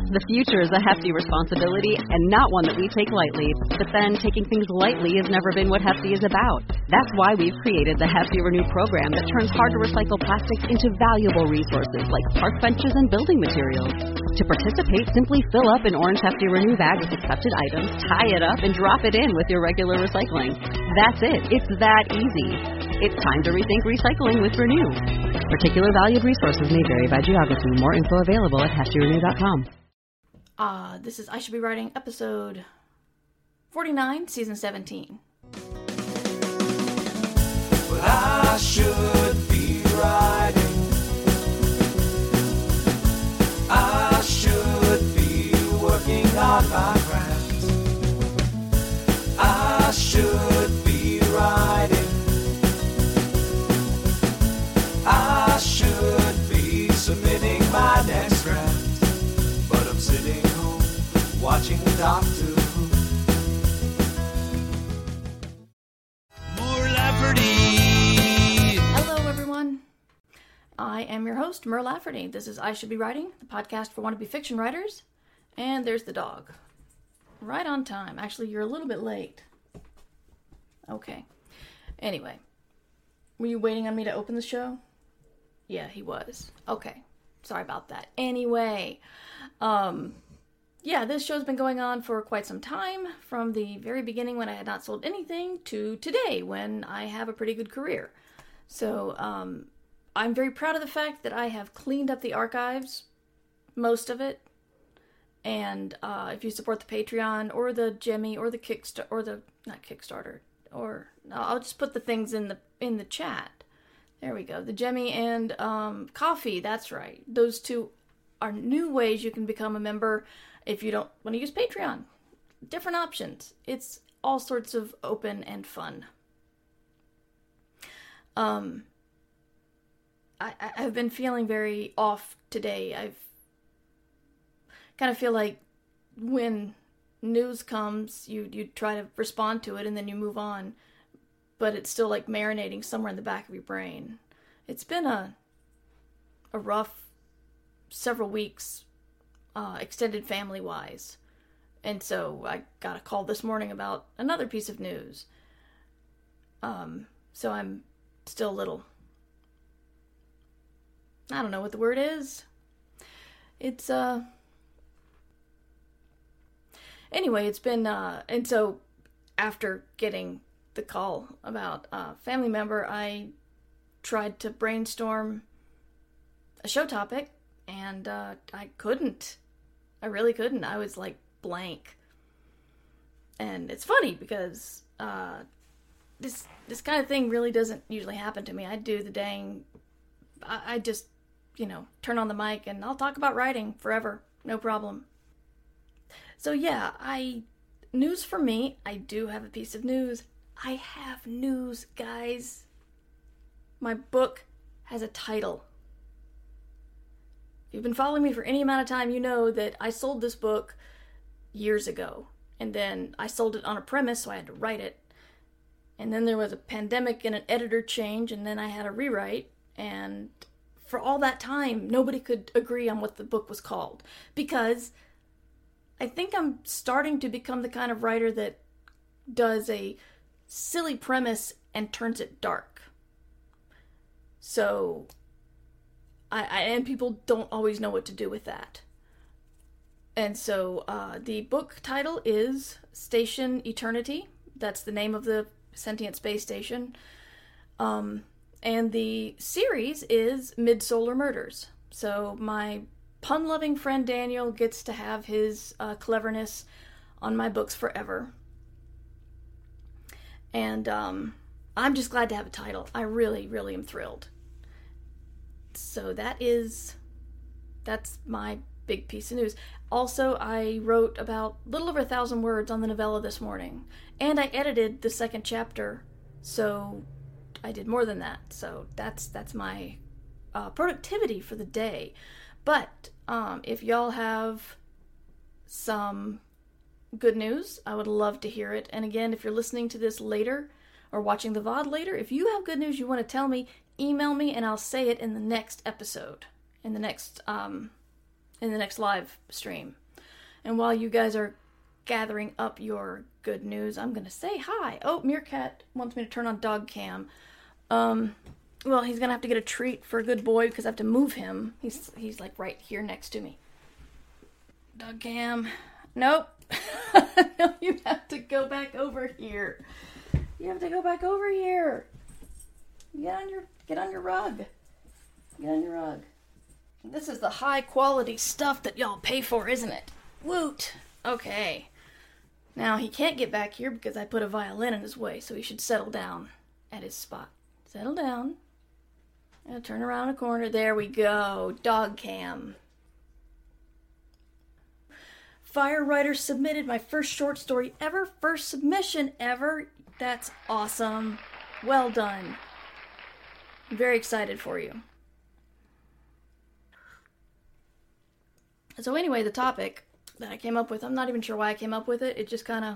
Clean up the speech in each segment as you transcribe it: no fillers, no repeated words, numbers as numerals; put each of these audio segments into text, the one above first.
The future is a hefty responsibility and not one that we take lightly. But then, taking things lightly has never been what Hefty is about. That's why we've created the Hefty Renew program that turns hard-to-recycle plastics into valuable resources like park benches and building materials. To participate, simply fill up an orange Hefty Renew bag with accepted items, tie it up, and drop it in with your regular recycling. That's it. It's that easy. It's time to rethink recycling with Renew. Particular valued resources may vary by geography. More info available at heftyrenew.com. This is I Should Be Writing, episode 49, season 17. Well, I should be writing. I should be working on my craft. I should be writing. I should be submitting my next draft. But I'm sitting home watching Doctor Who. More Lafferty. Hello, everyone. I am your host, Mer Lafferty. This is I Should Be Writing, the podcast for wannabe fiction writers. And there's the dog. Right on time. Actually, you're a little bit late. Okay. Anyway. Were you waiting on me to open the show? Yeah, he was. Okay. Sorry about that. Anyway. Yeah, this show's been going on for quite some time, from the very beginning when I had not sold anything to today when I have a pretty good career. So, I'm very proud of the fact that I have cleaned up the archives, most of it. And if you support the Patreon or the Jemmy or the Kickstarter, or the, not Kickstarter, or I'll just put the things in the chat. There we go. The Jemmy and Coffee, that's right. Those two are new ways you can become a member if you don't want to use Patreon. Different options. It's all sorts of open and fun. I've been feeling very off today. I've kind of feel like when news comes, you try to respond to it and then you move on. But it's still like marinating somewhere in the back of your brain. It's been a rough several weeks, extended family-wise. And so I got a call this morning about another piece of news. So I'm still a little, I don't know what the word is. It's, anyway, it's been, and so after getting the call about a family member, I tried to brainstorm a show topic, and I couldn't. I really couldn't. I was like blank. And it's funny because this kind of thing really doesn't usually happen to me. I do the dang, I just, turn on the mic and I'll talk about writing forever. No problem. So yeah, news for me, I do have a piece of news. I have news, guys. My book has a title. If you've been following me for any amount of time, you know that I sold this book years ago. And then I sold it on a premise, so I had to write it. And then there was a pandemic and an editor change, and then I had a rewrite. And for all that time, nobody could agree on what the book was called. Because I think I'm starting to become the kind of writer that does a silly premise and turns it dark. So, and people don't always know what to do with that. And so, the book title is Station Eternity. That's the name of the sentient space station. And the series is Midsolar Murders. So, my pun-loving friend Daniel gets to have his cleverness on my books forever. And I'm just glad to have a title. I really, really am thrilled. So that's my big piece of news. Also, I wrote about a little over 1,000 words on the novella this morning. And I edited the second chapter, so I did more than that. So that's my productivity for the day. But if y'all have some good news, I would love to hear it. And again, if you're listening to this later or watching the VOD later, if you have good news you want to tell me, email me and I'll say it in the next episode, in the next in the next live stream. And while you guys are gathering up your good news, I'm going to say hi. Oh, Meerkat wants me to turn on dog cam. Well, he's going to have to get a treat for a good boy because I have to move him. He's like right here next to me. Dog cam. Nope. No, you have to go back over here. You have to go back over here. Get on your rug. Get on your rug. This is the high quality stuff that y'all pay for, isn't it? Woot. Okay. Now, he can't get back here because I put a violin in his way, so he should settle down at his spot. Settle down. And turn around a corner. There we go. Dog cam. Fire Writer submitted my first short story ever. First submission ever. That's awesome. Well done. I'm very excited for you. So anyway, the topic that I came up with, I'm not even sure why I came up with it. It just kind of...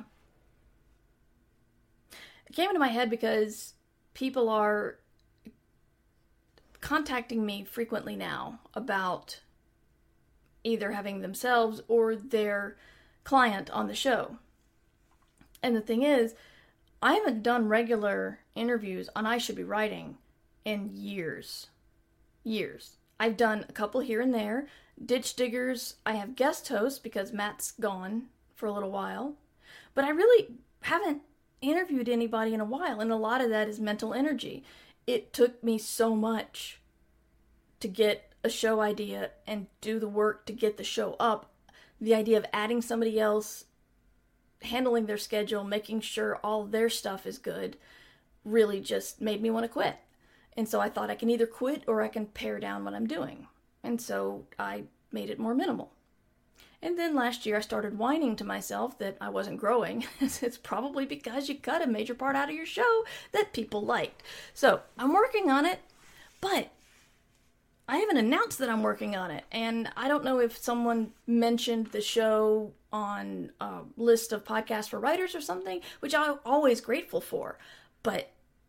It came into my head because people are contacting me frequently now about either having themselves or their client on the show. And the thing is, I haven't done regular interviews on I Should Be Writing in years. I've done a couple here and there. Ditch Diggers, I have guest hosts because Matt's gone for a little while. But I really haven't interviewed anybody in a while, and a lot of that is mental energy. It took me so much to get a show idea and do the work to get the show up. The idea of adding somebody else, handling their schedule, making sure all their stuff is good, really just made me want to quit. And so I thought I can either quit or I can pare down what I'm doing. And so I made it more minimal. And then last year I started whining to myself that I wasn't growing. It's probably because you cut a major part out of your show that people liked. So I'm working on it, but I haven't announced that I'm working on it. And I don't know if someone mentioned the show on a list of podcasts for writers or something, which I'm always grateful for. But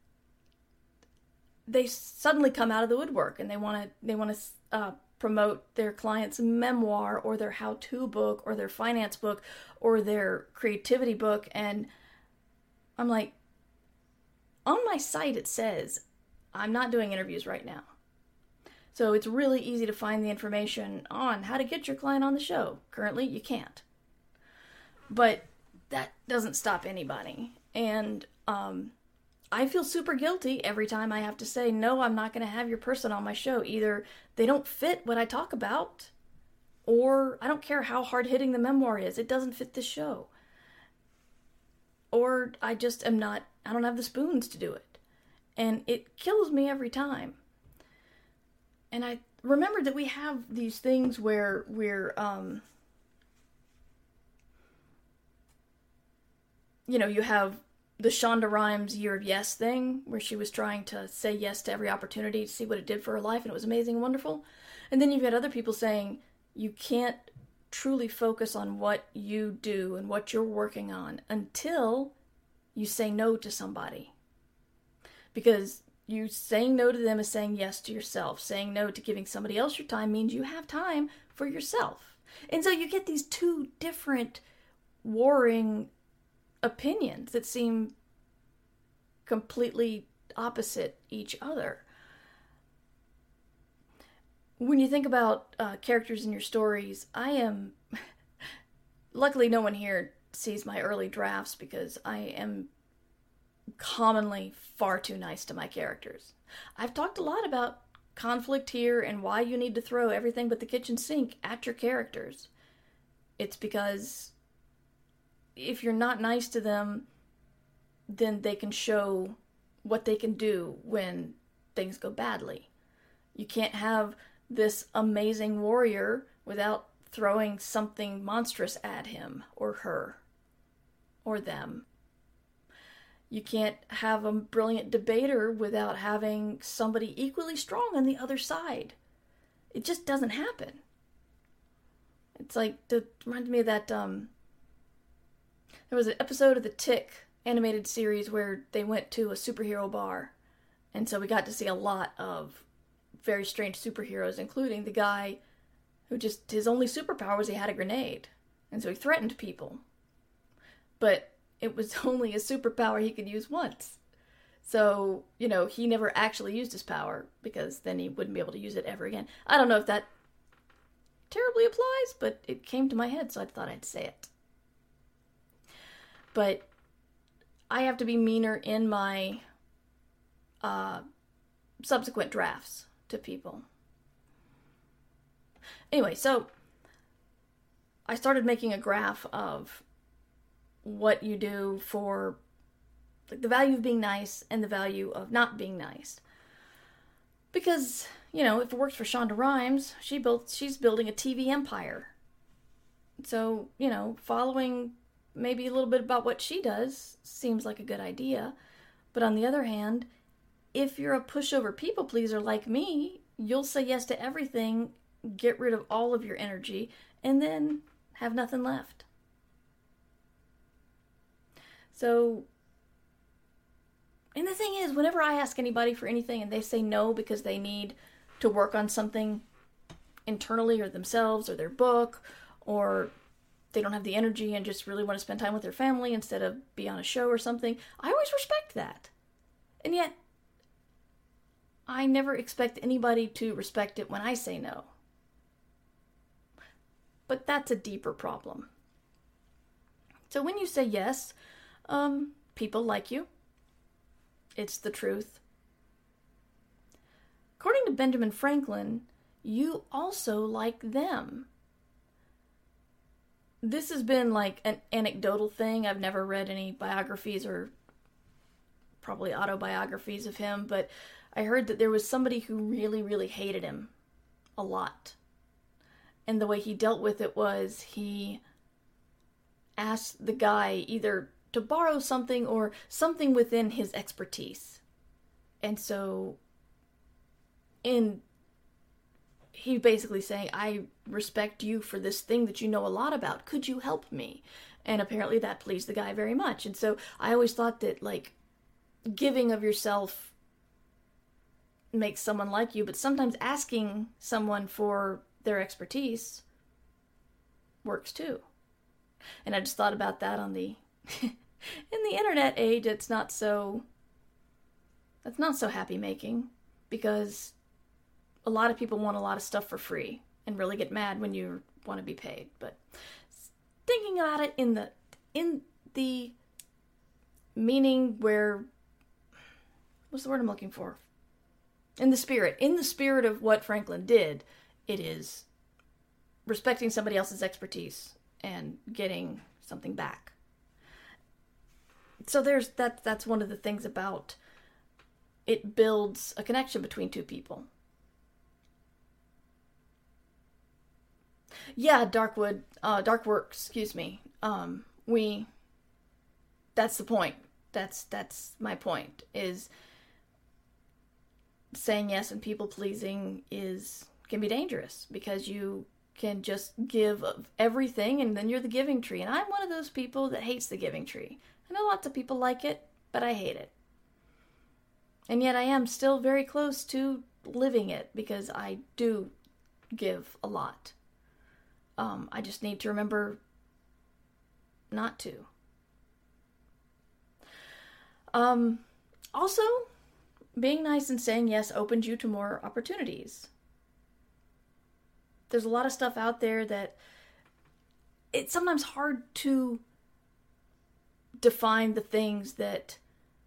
they suddenly come out of the woodwork and they want to promote their client's memoir or their how-to book or their finance book or their creativity book. And I'm like, on my site it says I'm not doing interviews right now. So it's really easy to find the information on how to get your client on the show. Currently, you can't. But that doesn't stop anybody. And I feel super guilty every time I have to say, no, I'm not going to have your person on my show. Either they don't fit what I talk about, or I don't care how hard-hitting the memoir is, it doesn't fit the show. Or I just am not, I don't have the spoons to do it. And it kills me every time. And I remember that we have these things where we're, you have the Shonda Rhimes Year of Yes thing, where she was trying to say yes to every opportunity to see what it did for her life, and it was amazing and wonderful. And then you've got other people saying you can't truly focus on what you do and what you're working on until you say no to somebody. Because you saying no to them is saying yes to yourself. Saying no to giving somebody else your time means you have time for yourself. And so you get these two different warring opinions that seem completely opposite each other. When you think about characters in your stories, luckily no one here sees my early drafts because I am commonly far too nice to my characters. I've talked a lot about conflict here and why you need to throw everything but the kitchen sink at your characters. It's because if you're not nice to them, then they can show what they can do when things go badly. You can't have this amazing warrior without throwing something monstrous at him or her or them. You can't have a brilliant debater without having somebody equally strong on the other side. It just doesn't happen. It's like, it reminds me of that, there was an episode of The Tick animated series where they went to a superhero bar. And so we got to see a lot of very strange superheroes, including the guy who just, his only superpower was he had a grenade. And so he threatened people. But it was only a superpower he could use once. So, he never actually used his power, because then he wouldn't be able to use it ever again. I don't know if that terribly applies, but it came to my head, so I thought I'd say it. But I have to be meaner in my subsequent drafts to people. Anyway, so I started making a graph of what you do for the value of being nice and the value of not being nice. Because, if it works for Shonda Rhimes, she's building a TV empire. So, following maybe a little bit about what she does seems like a good idea. But on the other hand, if you're a pushover people pleaser like me, you'll say yes to everything, get rid of all of your energy, and then have nothing left. So, and the thing is, whenever I ask anybody for anything and they say no because they need to work on something internally or themselves or their book, or they don't have the energy and just really want to spend time with their family instead of be on a show or something, I always respect that. And yet, I never expect anybody to respect it when I say no. But that's a deeper problem. So when you say yes, people like you. It's the truth. According to Benjamin Franklin, you also like them. This has been like an anecdotal thing. I've never read any biographies or probably autobiographies of him, but I heard that there was somebody who really, really hated him a lot. And the way he dealt with it was he asked the guy either to borrow something or something within his expertise. And so he basically saying, I respect you for this thing that you know a lot about. Could you help me? And apparently that pleased the guy very much. And so I always thought that, giving of yourself makes someone like you, but sometimes asking someone for their expertise works too. And I just thought about that on the in the internet age. That's not so happy making, because a lot of people want a lot of stuff for free and really get mad when you want to be paid. But thinking about it in the meaning where, what's the word I'm looking for? In the spirit of what Franklin did, it is respecting somebody else's expertise and getting something back. So that's one of the things about it, builds a connection between two people. Yeah, Darkwork, excuse me. That's the point. That's my point, is saying yes and people pleasing can be dangerous, because you can just give of everything and then you're the giving tree. And I'm one of those people that hates the giving tree. I know lots of people like it, but I hate it. And yet I am still very close to living it, because I do give a lot. I just need to remember not to. Also, being nice and saying yes opens you to more opportunities. There's a lot of stuff out there that it's sometimes hard to define the things that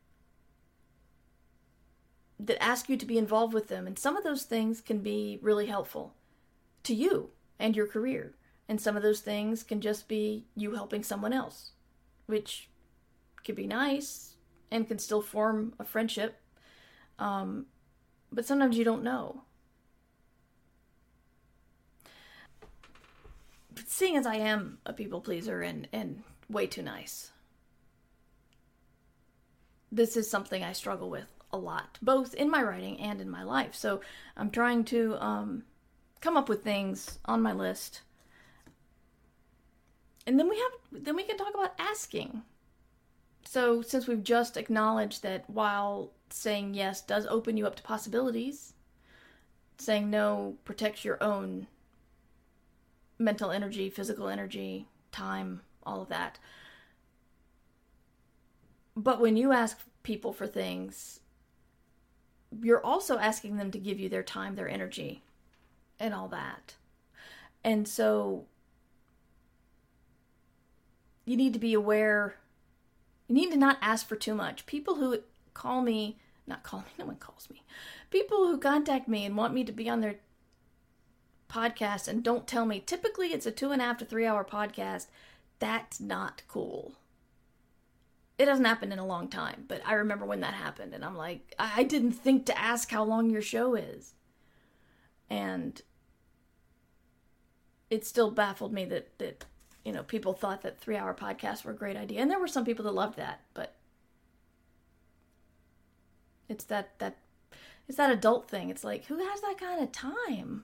ask you to be involved with them. And some of those things can be really helpful to you and your career. And some of those things can just be you helping someone else, which can be nice and can still form a friendship. But sometimes you don't know. But seeing as I am a people pleaser and way too nice, this is something I struggle with a lot, both in my writing and in my life. So I'm trying to come up with things on my list. And then we can talk about asking. So since we've just acknowledged that while saying yes does open you up to possibilities, saying no protects your own mental energy, physical energy, time, all of that. But when you ask people for things, you're also asking them to give you their time, their energy, and all that. And so you need to be aware. You need to not ask for too much. People who call me, not call me, no one calls me. People who contact me and want me to be on their podcast and don't tell me, typically it's a 2.5 to 3 hour podcast. That's not cool. It hasn't happened in a long time, but I remember when that happened, and I'm like, I didn't think to ask how long your show is. And it still baffled me that people thought that 3 hour podcasts were a great idea. And there were some people that loved that, but it's that adult thing. It's like, who has that kind of time?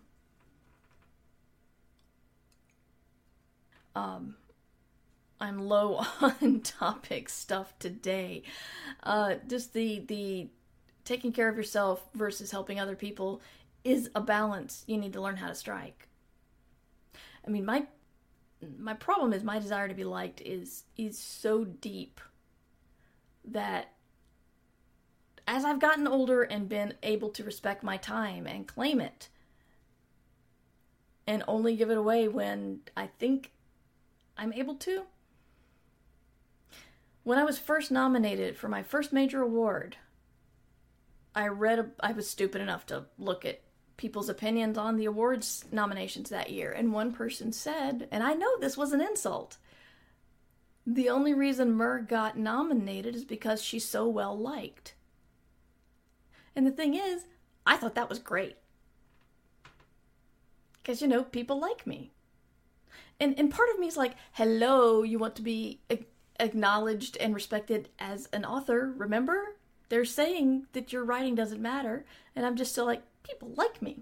I'm low on topic stuff today. Just the taking care of yourself versus helping other people is a balance you need to learn how to strike. I mean, my problem is my desire to be liked is so deep that as I've gotten older and been able to respect my time and claim it and only give it away when I think I'm able to. When I was first nominated for my first major award, I was stupid enough to look at people's opinions on the awards nominations that year, and one person said, and I know this was an insult, the only reason Mur got nominated is because she's so well liked. And the thing is, I thought that was great. Because, people like me. And part of me is like, hello, you want to be acknowledged and respected as an author, remember? They're saying that your writing doesn't matter, and I'm just still like, people like me.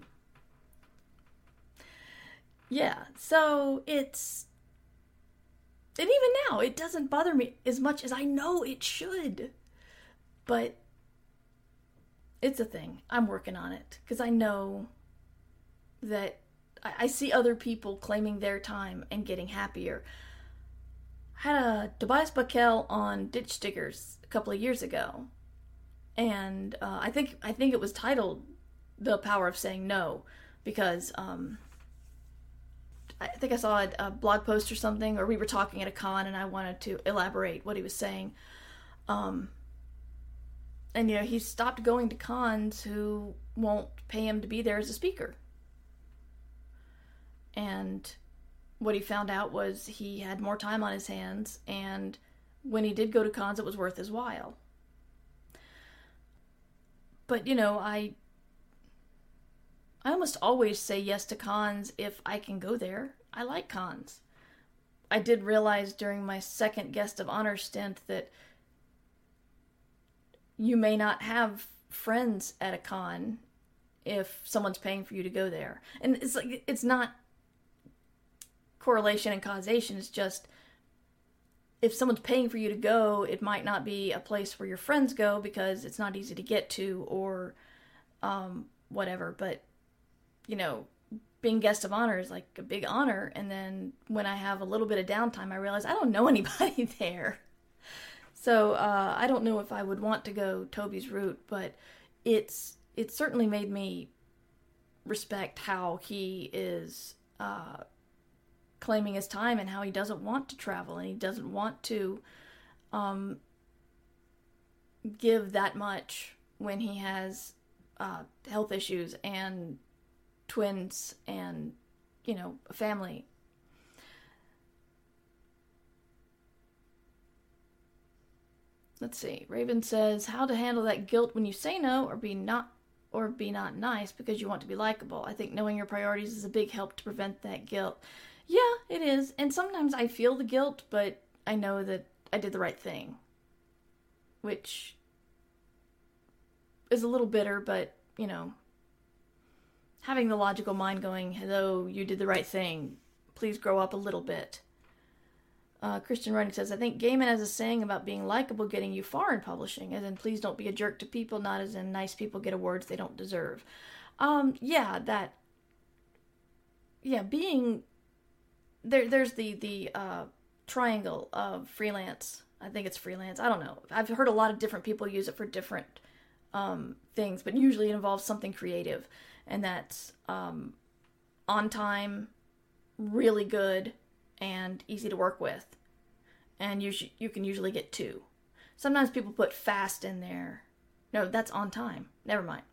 Yeah, so and even now, it doesn't bother me as much as I know it should. But it's a thing. I'm working on it, because I know that I see other people claiming their time and getting happier. I had Tobias Buckell on Ditch Diggers a couple of years ago, and I think it was titled "The Power of Saying No," because I think I saw a blog post or something, or we were talking at a con, and I wanted to elaborate what he was saying. And he stopped going to cons who won't pay him to be there as a speaker. And what he found out was he had more time on his hands, and when he did go to cons, it was worth his while. But, I almost always say yes to cons if I can go there. I like cons. I did realize during my second guest of honor stint that you may not have friends at a con if someone's paying for you to go there. And it's like, it's not correlation and causation. It's just, if someone's paying for you to go, it might not be a place where your friends go because it's not easy to get to, or whatever. But being guest of honor is like a big honor. And then when I have a little bit of downtime, I realize I don't know anybody there. So I don't know if I would want to go Toby's route, but it certainly made me respect how he is claiming his time, and how he doesn't want to travel, and he doesn't want to give that much when he has health issues and twins and a family. Let's see. Raven says, how to handle that guilt when you say no or be not nice because you want to be likable. I think knowing your priorities is a big help to prevent that guilt. Yeah, it is. And sometimes I feel the guilt, but I know that I did the right thing. Which is a little bitter, but, having the logical mind going, hello, you did the right thing. Please grow up a little bit. Christian Writing says, I think Gaiman has a saying about being likable getting you far in publishing, as in please don't be a jerk to people, not as in nice people get awards they don't deserve. Being there's the triangle of freelance. I think it's freelance. I don't know. I've heard a lot of different people use it for different things, but usually it involves something creative, and that's on time, really good, and easy to work with. And you can usually get 2. Sometimes people put fast in there. No, that's on time. Never mind.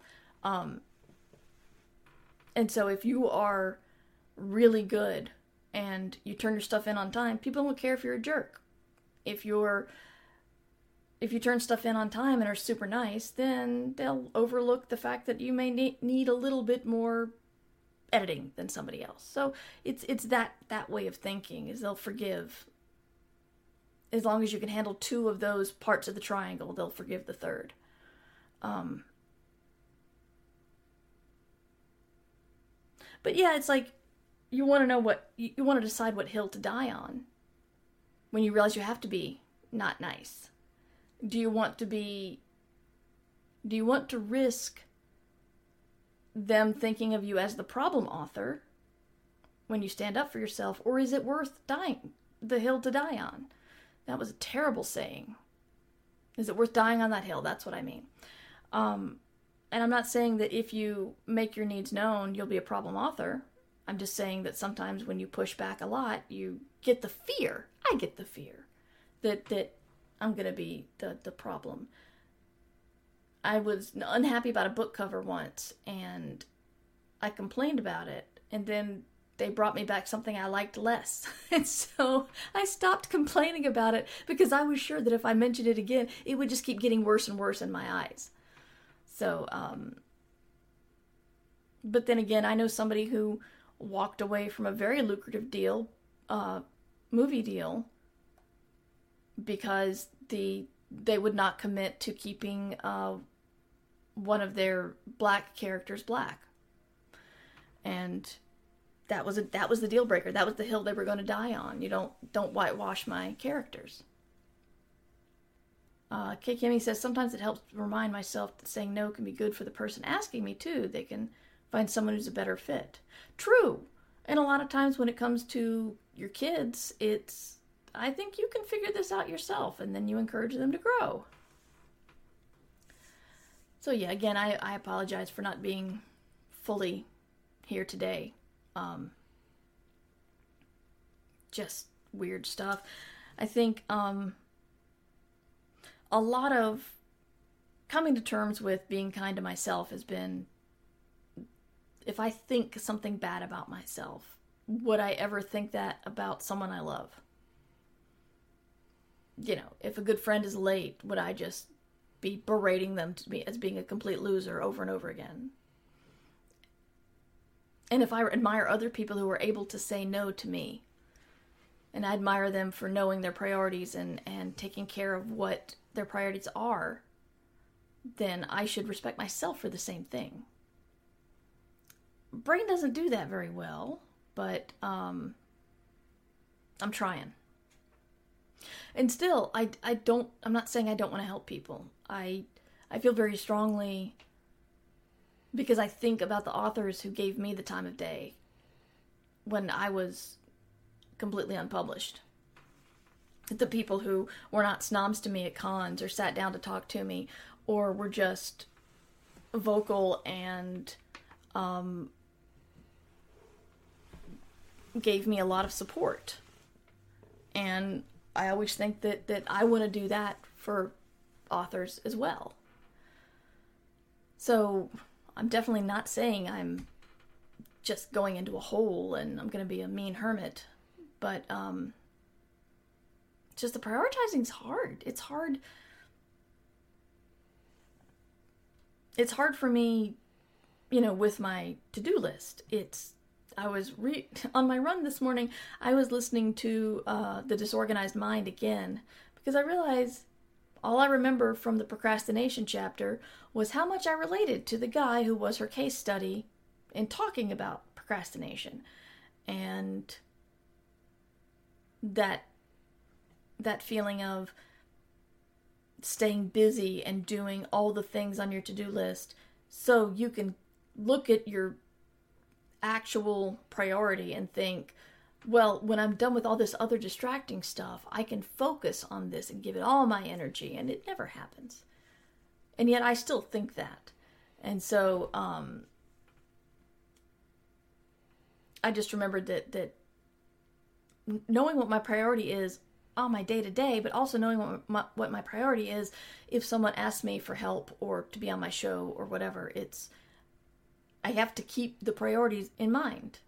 And so if you are really good and you turn your stuff in on time, people don't care if you're a jerk. If you turn stuff in on time and are super nice, then they'll overlook the fact that you may need a little bit more editing than somebody else. So it's that way of thinking, is they'll forgive. As long as you can handle 2 of those parts of the triangle, they'll forgive the third. But yeah, it's like, you want to decide what hill to die on when you realize you have to be not nice. Do you want to risk them thinking of you as the problem author when you stand up for yourself, or is it worth the hill to die on? That was a terrible saying. Is it worth dying on that hill? That's what I mean. And I'm not saying that if you make your needs known, you'll be a problem author. I'm just saying that sometimes when you push back a lot, you get the fear. I get the fear that I'm going to be the problem. I was unhappy about a book cover once, and I complained about it, and then they brought me back something I liked less. And so I stopped complaining about it because I was sure that if I mentioned it again, it would just keep getting worse and worse in my eyes. So, but then again, I know somebody who walked away from a very lucrative movie deal, because they would not commit to keeping one of their black characters black. And that was the deal breaker. That was the hill they were going to die on. You don't whitewash my characters. Kay Kimmy says, sometimes it helps remind myself that saying no can be good for the person asking me too. They can find someone who's a better fit. True. And a lot of times when it comes to your kids, I think you can figure this out yourself, and then you encourage them to grow. So yeah, again, I apologize for not being fully here today. Just weird stuff. I think a lot of coming to terms with being kind to myself has been, if I think something bad about myself, would I ever think that about someone I love? You know, if a good friend is late, would I just be berating them as being a complete loser over and over again? And if I admire other people who are able to say no to me, and I admire them for knowing their priorities and taking care of what their priorities are, then I should respect myself for the same thing. Brain doesn't do that very well, but I'm trying. And still, I'm not saying I don't want to help people. I feel very strongly, because I think about the authors who gave me the time of day when I was completely unpublished. The people who were not snobs to me at cons, or sat down to talk to me, or were just vocal and gave me a lot of support. And I always think that I want to do that for authors as well. So I'm definitely not saying I'm just going into a hole and I'm going to be a mean hermit, but just the prioritizing's hard. It's hard. It's hard for me, with my to-do list. I was on my run this morning, I was listening to The Disorganized Mind again, because I realized all I remember from the procrastination chapter was how much I related to the guy who was her case study in talking about procrastination. And that feeling of staying busy and doing all the things on your to-do list so you can look at your actual priority and think, well, when I'm done with all this other distracting stuff, I can focus on this and give it all my energy, and it never happens. And yet I still think that. And so I just remembered that knowing what my priority is on my day-to-day, but also knowing what my priority is if someone asks me for help or to be on my show or whatever, I have to keep the priorities in mind.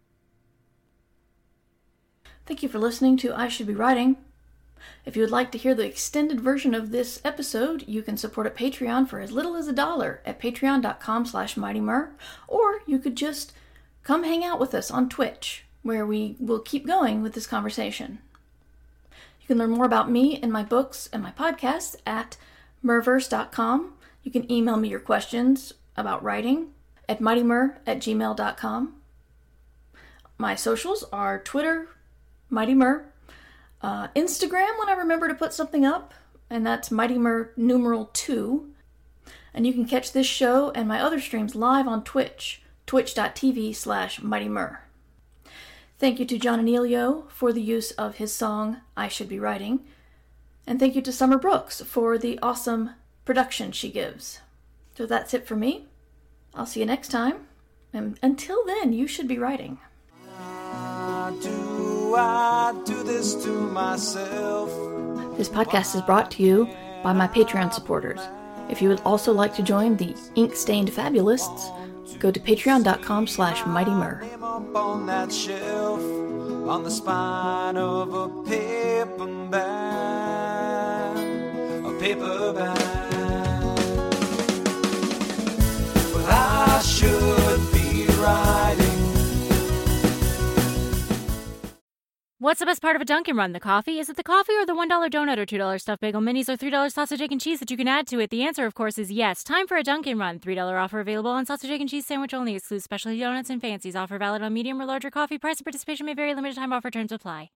Thank you for listening to I Should Be Writing. If you would like to hear the extended version of this episode, you can support at Patreon for as little as $1 at patreon.com/MightyMur, or you could just come hang out with us on Twitch, where we will keep going with this conversation. You can learn more about me and my books and my podcasts at murverse.com. You can email me your questions about writing at mightymur@gmail.com. My socials are Twitter, MightyMur, Instagram when I remember to put something up, and that's MightyMur #2. And you can catch this show and my other streams live on Twitch, twitch.tv/MightyMur. Thank you to John Anelio for the use of his song, I Should Be Writing. And thank you to Summer Brooks for the awesome production she gives. So that's it for me. I'll see you next time. And until then, you should be writing. I do this to myself. This podcast is brought to you by my Patreon supporters. If you would also like to join the ink-stained fabulists, go to patreon.com/MightyMur. Name up on that shelf, on the spine of a paper bag, a paper bag. Well, I should be writing. What's the best part of a Dunkin' Run? The coffee? Is it the coffee or the $1 donut or $2 stuffed bagel minis or $3 sausage, egg, and cheese that you can add to it? The answer, of course, is yes. Time for a Dunkin' Run. $3 offer available on sausage, egg, and cheese sandwich only. Excludes specialty donuts and fancies. Offer valid on medium or larger coffee. Price and participation may vary. Limited time offer. Terms apply.